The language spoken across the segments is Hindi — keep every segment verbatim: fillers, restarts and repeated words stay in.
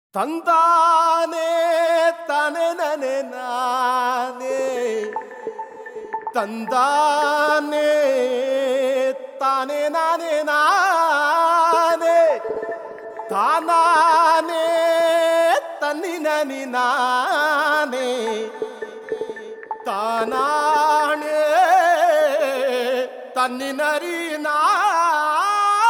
ತಂದಾನೆ ತಾನೆ ನನೆ ನಾನೇ ತಂದಾನೆ ತಾನೆ ನಾನೇ ನಾನೇ ತಾನಾನೆ ತನ್ನಿ ನನಿ ನಾನೇ ತಾನಾನೆ ತನ್ನಿ ನರಿ ನಾನೇ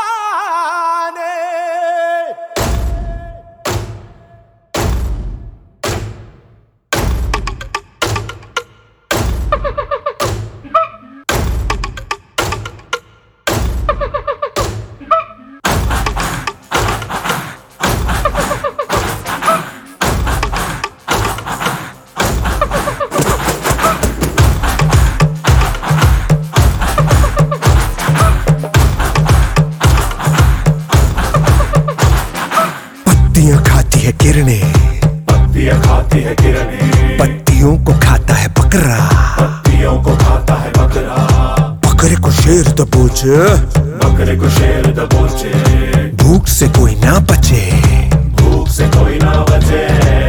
पत्तियां खाती है किरणें, पत्तियां खाती है किरणें, पत्तियों को खाता है बकरा, पत्तियों को खाता है बकरा, बकरे को शेर दबोचे, बकरे को शेर दबोचे, भूख से कोई ना बचे, भूख से कोई ना बचे।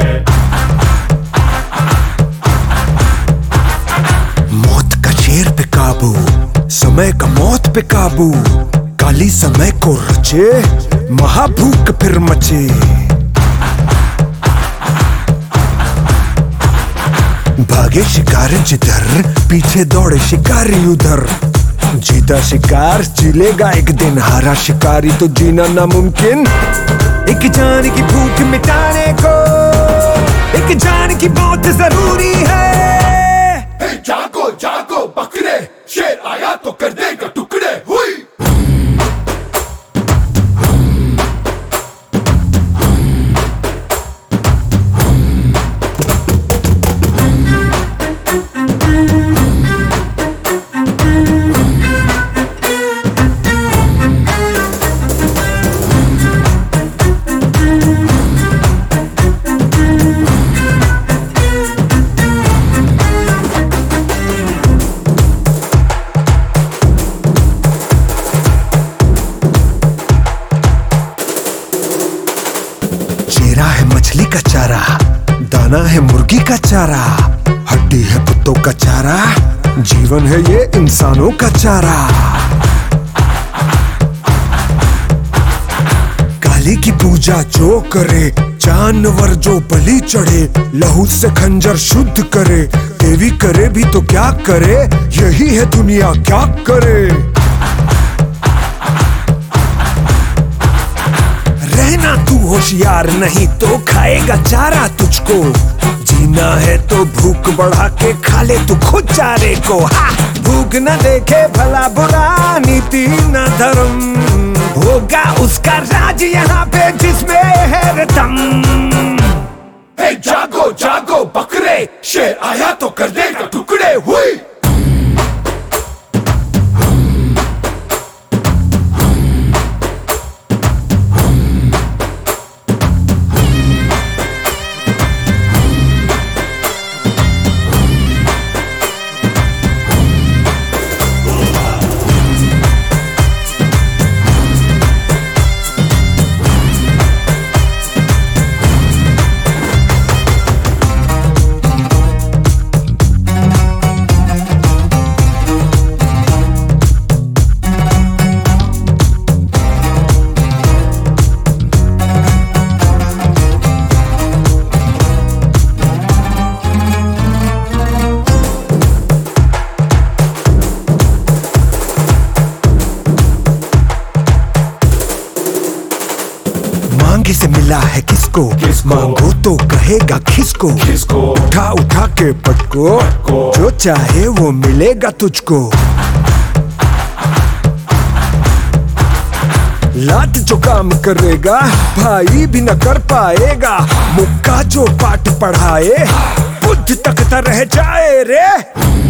मौत का शेर पे काबू, समय का मौत पे काबू, काली समय को रचे, महाभूख फिर मचे। भागे शिकारी जिधर, पीछे दौड़े शिकारी उधर, जीता शिकार जिलेगा एक दिन, हारा शिकारी तो जीना नामुमकिन। एक जान की भूख मिटाने को एक जान की मौत जरूरी है। हे जागो जागो बकरे, शेर आया तो कर देगा टुकड़े। हुई चेहरा है मछली का चारा, दाना है मुर्गी का चारा, हड्डी है कुत्तों का चारा, जीवन है ये इंसानों का चारा। काली की पूजा जो करे, जानवर जो बलि चढ़े, लहू से खंजर शुद्ध करे, देवी करे भी तो क्या करे, यही है दुनिया क्या करे। रहना तू होशियार, नहीं तो खाएगा चारा तुझको, जीना है तो भूख बढ़ा के खा ले तू खुद चारे को। हा! भूख न देखे भला बुरा, नीति न धर्म, होगा उसका राज यहाँ पे जिसमें है दम। हे जागो जागो बकरे, शेर आया तो कर देगा टुकड़े। हुई मांगे से मिला है किसको, किसको? मांगो तो कहेगा किसको, किसको? उठा उठा के पटको, पटको। जो चाहे वो मिलेगा तुझको। लात जो काम करेगा भाई भी न कर पाएगा, मुक्का जो पाठ पढ़ाए बुद्ध तक रह जाए रे।